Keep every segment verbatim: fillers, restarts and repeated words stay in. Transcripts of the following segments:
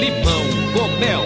Limão com Mel.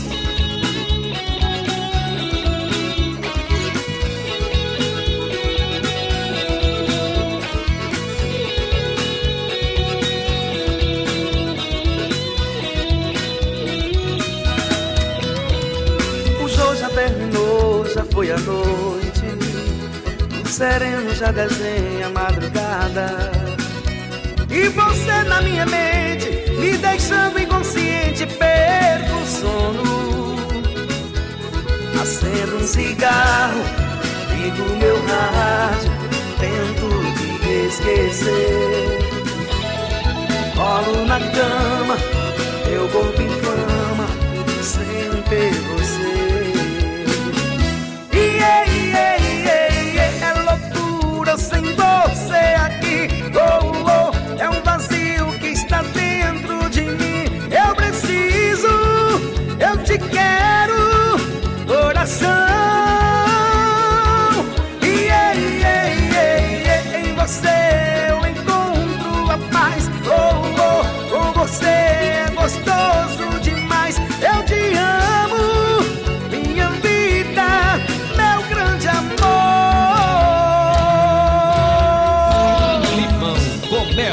O show já terminou, já foi a noite, o sereno já desenha a madrugada, e você na minha mente, me deixando inconsciente, perco o sono. Acendo um cigarro, ligo meu rádio, tento te esquecer. Rolo na cama, meu corpo inflama, sem ter você. Yeah, yeah, yeah, yeah, é loucura sem você aqui. Oh, oh, é um vazio que está dentro de mim. Eu preciso, eu te quero, coração. Yeah, yeah, yeah, yeah, em você eu encontro a paz. Oh, oh, com você é gostoso demais. Eu te amo, minha vida, meu grande amor. Limão com Mel.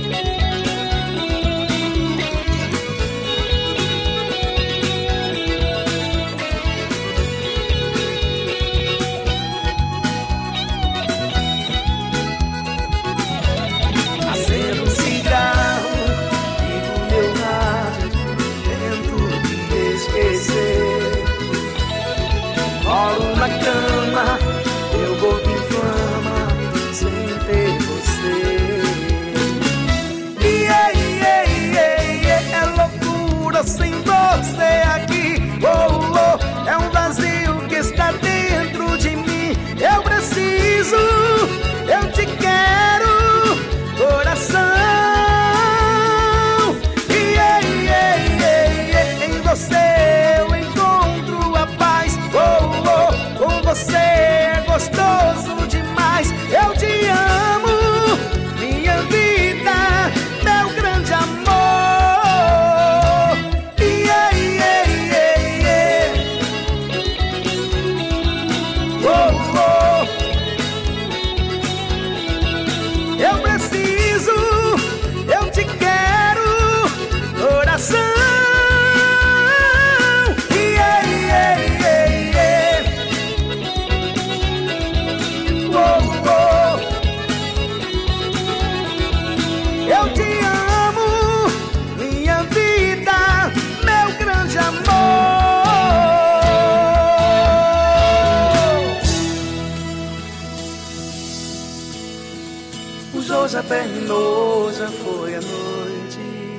Acendo um cigarro, ligo meu rádio, tento te esquecer. Rolo na cama, meu corpo inflama, sem ter você. Yeah, yeah, yeah, yeah, é loucura sem você aqui. Oh, oh, é um vazio que está dentro de mim. Eu preciso, eu te quero, coração. Yeah, yeah, yeah, yeah, em você eu encontro a paz. Oh, oh, com você é gostoso demais. Eu te amo, minha vida, meu grande amor. Yeah, yeah, yeah, yeah. Oh, oh, eu preciso, eu te quero, coração. Yeah, yeah, yeah, yeah. Oh, oh, eu te amo, minha vida, meu grande amor. O show já terminou, já foi a noite,